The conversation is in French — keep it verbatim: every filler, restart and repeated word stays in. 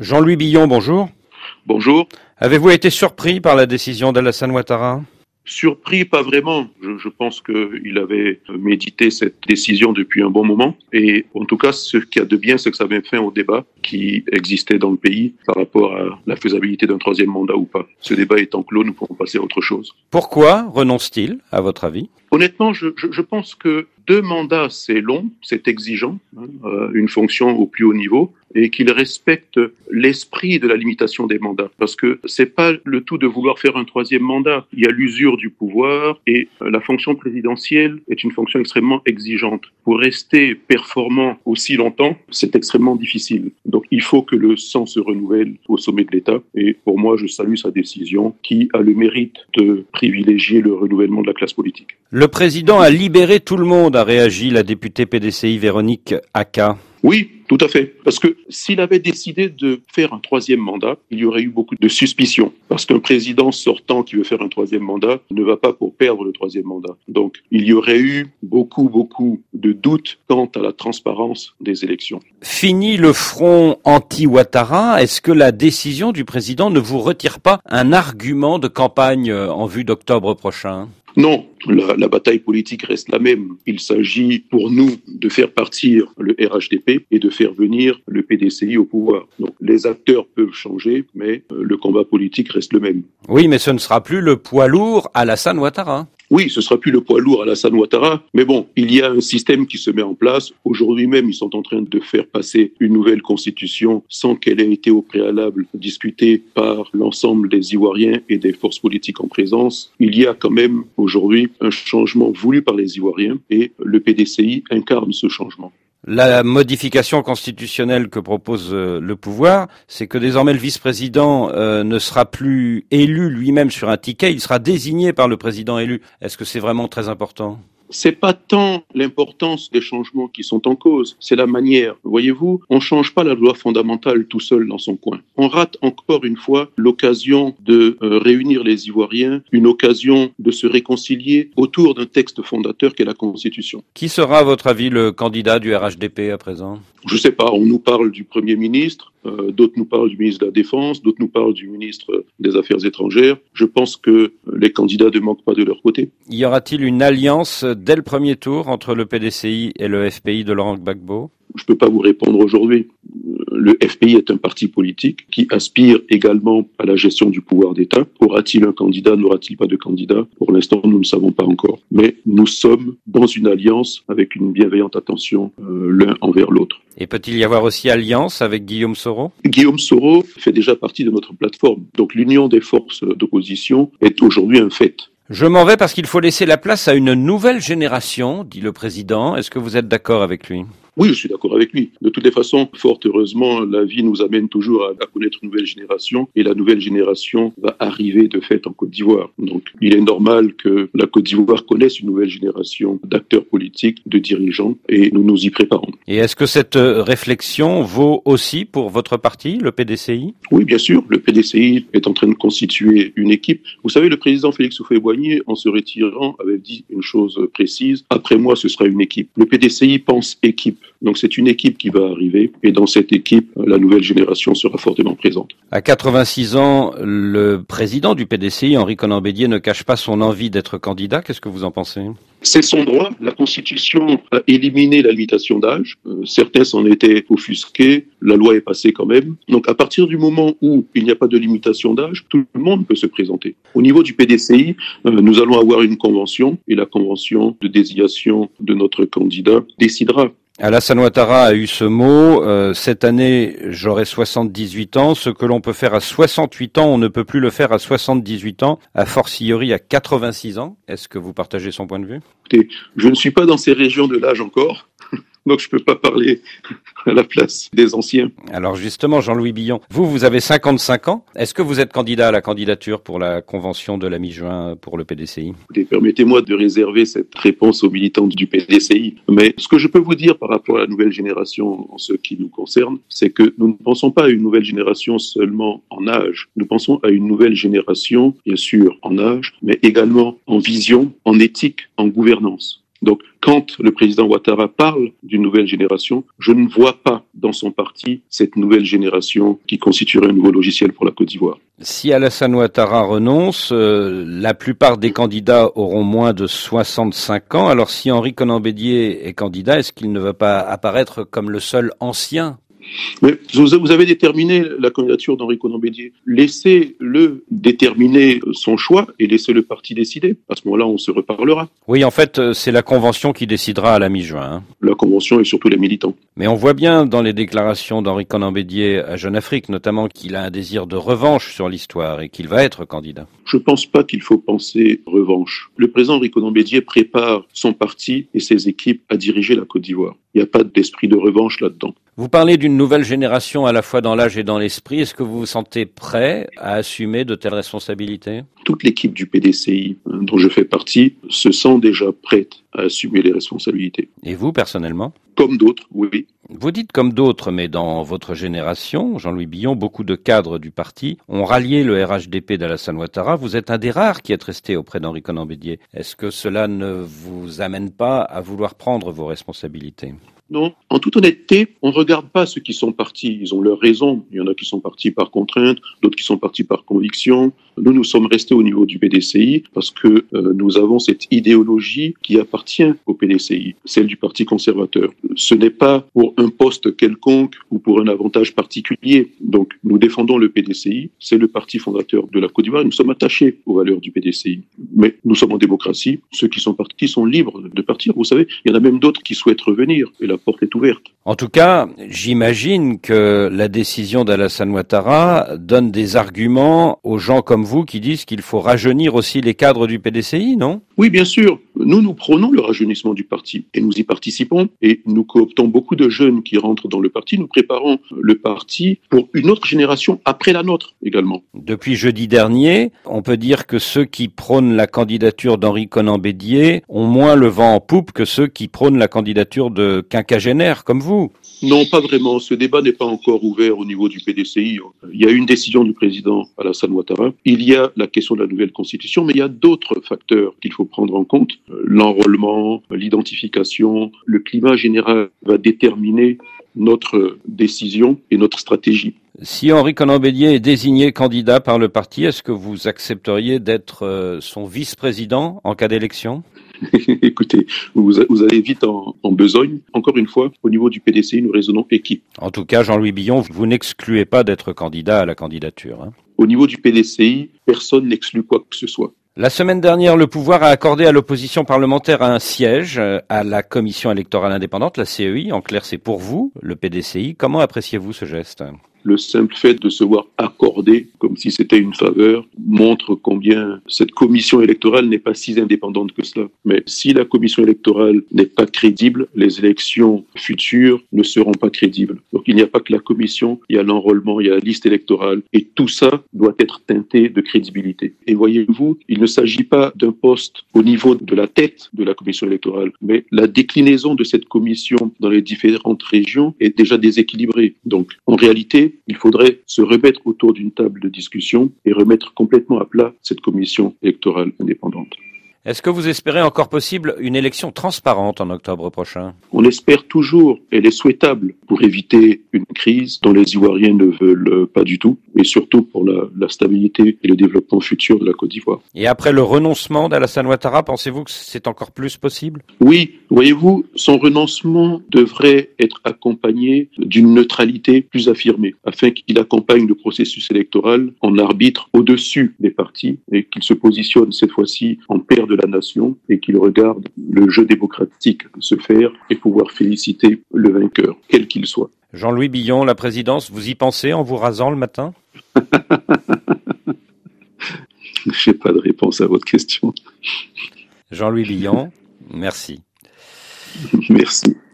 Jean-Louis Billon, bonjour. Bonjour. Avez-vous été surpris par la décision d'Alassane Ouattara ? Surpris, pas vraiment. Je, je pense qu'il avait médité cette décision depuis un bon moment. Et en tout cas, ce qu'il y a de bien, c'est que ça met fin au débat qui existait dans le pays par rapport à la faisabilité d'un troisième mandat ou pas. Ce débat étant clos, nous pouvons passer à autre chose. Pourquoi renonce-t-il, à votre avis ? Honnêtement, je, je, je pense que deux mandats, c'est long, c'est exigeant, hein, euh, une fonction au plus haut niveau, et qu'il respecte l'esprit de la limitation des mandats. Parce que c'est pas le tout de vouloir faire un troisième mandat. Il y a l'usure du pouvoir, et la fonction présidentielle est une fonction extrêmement exigeante. Pour rester performant aussi longtemps, c'est extrêmement difficile. Donc il faut que le sang se renouvelle au sommet de l'État, et pour moi, je salue sa décision qui a le mérite de privilégier le renouvellement de la classe politique. Le président a libéré tout le monde, a réagi la députée P D C I Véronique Aka. Oui, tout à fait. Parce que s'il avait décidé de faire un troisième mandat, il y aurait eu beaucoup de suspicions. Parce qu'un président sortant qui veut faire un troisième mandat ne va pas pour perdre le troisième mandat. Donc, il y aurait eu beaucoup, beaucoup de doutes quant à la transparence des élections. Fini le front anti-Ouattara. Est-ce que la décision du président ne vous retire pas un argument de campagne en vue d'octobre prochain ? Non, la, la bataille politique reste la même. Il s'agit pour nous de faire partir le R H D P et de faire venir le P D C I au pouvoir. Donc les acteurs peuvent changer, mais le combat politique reste le même. Oui, mais ce ne sera plus le poids lourd Alassane Ouattara. Oui, ce sera plus le poids lourd Alassane Ouattara, mais bon, il y a un système qui se met en place. Aujourd'hui même, ils sont en train de faire passer une nouvelle constitution sans qu'elle ait été au préalable discutée par l'ensemble des Ivoiriens et des forces politiques en présence. Il y a quand même aujourd'hui un changement voulu par les Ivoiriens et le P D C I incarne ce changement. La modification constitutionnelle que propose euh, le pouvoir, c'est que désormais le vice-président euh, ne sera plus élu lui-même sur un ticket, il sera désigné par le président élu. Est-ce que c'est vraiment très important ? C'est pas tant l'importance des changements qui sont en cause, c'est la manière. Voyez-vous, on change pas la loi fondamentale tout seul dans son coin. On rate encore une fois l'occasion de euh, réunir les Ivoiriens, une occasion de se réconcilier autour d'un texte fondateur qu'est la Constitution. Qui sera, à votre avis, le candidat du R H D P à présent ? Je sais pas, on nous parle du Premier ministre, euh, d'autres nous parlent du ministre de la Défense, d'autres nous parlent du ministre des Affaires étrangères. Je pense que les candidats ne manquent pas de leur côté. Y aura-t-il une alliance dès le premier tour entre le P D C I et le F P I de Laurent Gbagbo ? Je ne peux pas vous répondre aujourd'hui. Le F P I est un parti politique qui aspire également à la gestion du pouvoir d'État. Aura-t-il un candidat, n'aura-t-il pas de candidat ? Pour l'instant, nous ne savons pas encore. Mais nous sommes dans une alliance avec une bienveillante attention euh, l'un envers l'autre. Et peut-il y avoir aussi alliance avec Guillaume Soro ? Guillaume Soro fait déjà partie de notre plateforme. Donc l'union des forces d'opposition est aujourd'hui un fait. Je m'en vais parce qu'il faut laisser la place à une nouvelle génération, dit le président. Est-ce que vous êtes d'accord avec lui ? Oui, je suis d'accord avec lui. De toutes les façons, fort heureusement, la vie nous amène toujours à, à connaître une nouvelle génération et la nouvelle génération va arriver de fait en Côte d'Ivoire. Donc, il est normal que la Côte d'Ivoire connaisse une nouvelle génération d'acteurs politiques, de dirigeants et nous nous y préparons. Et est-ce que cette réflexion vaut aussi pour votre parti, le P D C I ? Oui, bien sûr. Le P D C I est en train de constituer une équipe. Vous savez, le président Félix Houphouët-Boigny, en se retirant, avait dit une chose précise. Après moi, ce sera une équipe. Le P D C I pense équipe. Donc c'est une équipe qui va arriver et dans cette équipe, la nouvelle génération sera fortement présente. À quatre-vingt-six ans, le président du P D C I, Henri Konan Bédié, ne cache pas son envie d'être candidat. Qu'est-ce que vous en pensez ? C'est son droit. La Constitution a éliminé la limitation d'âge. Euh, certains s'en étaient offusqués. La loi est passée quand même. Donc à partir du moment où il n'y a pas de limitation d'âge, tout le monde peut se présenter. Au niveau du P D C I, euh, nous allons avoir une convention et la convention de désignation de notre candidat décidera. Alassane Ouattara a eu ce mot, euh, cette année j'aurai soixante-dix-huit ans, ce que l'on peut faire à soixante-huit ans, on ne peut plus le faire à soixante-dix-huit ans, a fortiori à quatre-vingt-six ans. Est-ce que vous partagez son point de vue ? Écoutez, je ne suis pas dans ces régions de l'âge encore. Donc je ne peux pas parler à la place des anciens. Alors justement, Jean-Louis Billon, vous, vous avez cinquante-cinq ans. Est-ce que vous êtes candidat à la candidature pour la convention de la mi-juin pour le P D C I ? Écoutez, permettez-moi de réserver cette réponse aux militants du P D C I. Mais ce que je peux vous dire par rapport à la nouvelle génération en ce qui nous concerne, c'est que nous ne pensons pas à une nouvelle génération seulement en âge. Nous pensons à une nouvelle génération, bien sûr, en âge, mais également en vision, en éthique, en gouvernance. Donc, quand le président Ouattara parle d'une nouvelle génération, je ne vois pas dans son parti cette nouvelle génération qui constituerait un nouveau logiciel pour la Côte d'Ivoire. Si Alassane Ouattara renonce, euh, la plupart des candidats auront moins de soixante-cinq ans. Alors si Henri Konan Bédié est candidat, est-ce qu'il ne va pas apparaître comme le seul ancien ? Mais vous avez déterminé la candidature d'Henri Konan Bédié. Laissez-le déterminer son choix et laissez le parti décider. À ce moment-là, on se reparlera. Oui, en fait, c'est la Convention qui décidera à la mi-juin. Hein. La Convention et surtout les militants. Mais on voit bien dans les déclarations d'Henri Konan Bédié à Jeune Afrique, notamment qu'il a un désir de revanche sur l'histoire et qu'il va être candidat. Je ne pense pas qu'il faut penser revanche. Le président Henri Konan Bédié prépare son parti et ses équipes à diriger la Côte d'Ivoire. Il n'y a pas d'esprit de revanche là-dedans. Vous parlez d'une nouvelle génération à la fois dans l'âge et dans l'esprit. Est-ce que vous vous sentez prêt à assumer de telles responsabilités ? Toute l'équipe du P D C I, dont je fais partie, se sent déjà prête à assumer les responsabilités. Et vous, personnellement ? Comme d'autres, oui. Vous dites comme d'autres, mais dans votre génération, Jean-Louis Billon, beaucoup de cadres du parti ont rallié le R H D P d'Alassane Ouattara. Vous êtes un des rares qui êtes resté auprès d'Henri Konan Bédié. Est-ce que cela ne vous amène pas à vouloir prendre vos responsabilités ? Non, en toute honnêteté, on ne regarde pas ceux qui sont partis. Ils ont leurs raisons. Il y en a qui sont partis par contrainte, d'autres qui sont partis par conviction. Nous, nous sommes restés au niveau du P D C I parce que euh, nous avons cette idéologie qui appartient au P D C I, celle du Parti conservateur. Ce n'est pas pour un poste quelconque ou pour un avantage particulier. Donc, nous défendons le P D C I. C'est le parti fondateur de la Côte d'Ivoire. Nous sommes attachés aux valeurs du P D C I. Mais nous sommes en démocratie. Ceux qui sont partis sont libres de partir. Vous savez, il y en a même d'autres qui souhaitent revenir. Et la porte est ouverte. En tout cas, j'imagine que la décision d'Alassane Ouattara donne des arguments aux gens comme vous qui disent qu'il faut rajeunir aussi les cadres du P D C I, non ? Oui, bien sûr. Nous, nous prônons le rajeunissement du parti et nous y participons et nous cooptons beaucoup de jeunes qui rentrent dans le parti. Nous préparons le parti pour une autre génération après la nôtre également. Depuis jeudi dernier, on peut dire que ceux qui prônent la candidature d'Henri Konan Bédié ont moins le vent en poupe que ceux qui prônent la candidature de quinquagénaires comme vous. Non, pas vraiment. Ce débat n'est pas encore ouvert au niveau du P D C I. Il y a une décision du président Alassane Ouattara. Il y a la question de la nouvelle constitution, mais il y a d'autres facteurs qu'il faut prendre en compte. L'enrôlement, l'identification, le climat général va déterminer notre décision et notre stratégie. Si Henri Konan Bédié est désigné candidat par le parti, est-ce que vous accepteriez d'être son vice-président en cas d'élection ? Écoutez, vous, vous allez vite en, en besogne. Encore une fois, au niveau du P D C I, nous raisonnons équipe. En tout cas, Jean-Louis Billon, vous n'excluez pas d'être candidat à la candidature. Hein. Au niveau du P D C I, personne n'exclut quoi que ce soit. La semaine dernière, le pouvoir a accordé à l'opposition parlementaire un siège à la commission électorale indépendante, la C E I. En clair, c'est pour vous, le P D C I. Comment appréciez-vous ce geste ? Le simple fait de se voir accordé, comme si c'était une faveur, montre combien cette commission électorale n'est pas si indépendante que cela. Mais si la commission électorale n'est pas crédible, les élections futures ne seront pas crédibles. Donc il n'y a pas que la commission, il y a l'enrôlement, il y a la liste électorale, et tout ça doit être teinté de crédibilité. Et voyez-vous, il ne s'agit pas d'un poste au niveau de la tête de la commission électorale, mais la déclinaison de cette commission dans les différentes régions est déjà déséquilibrée. Donc en réalité, il faudrait se remettre autour d'une table de discussion et remettre complètement à plat cette commission électorale indépendante. Est-ce que vous espérez encore possible une élection transparente en octobre prochain ? On espère toujours, elle est souhaitable pour éviter une crise dont les Ivoiriens ne veulent pas du tout, et surtout pour la, la stabilité et le développement futur de la Côte d'Ivoire. Et après le renoncement d'Alassane Ouattara, pensez-vous que c'est encore plus possible ? Oui, voyez-vous, son renoncement devrait être accompagné d'une neutralité plus affirmée, afin qu'il accompagne le processus électoral en arbitre au-dessus des partis et qu'il se positionne cette fois-ci en père de la nation et qu'il regarde le jeu démocratique se faire et pouvoir féliciter le vainqueur, quel qu'il soit. Jean-Louis Billon, la présidence, vous y pensez en vous rasant le matin ? Je n'ai pas de réponse à votre question. Jean-Louis Billon, merci. Merci.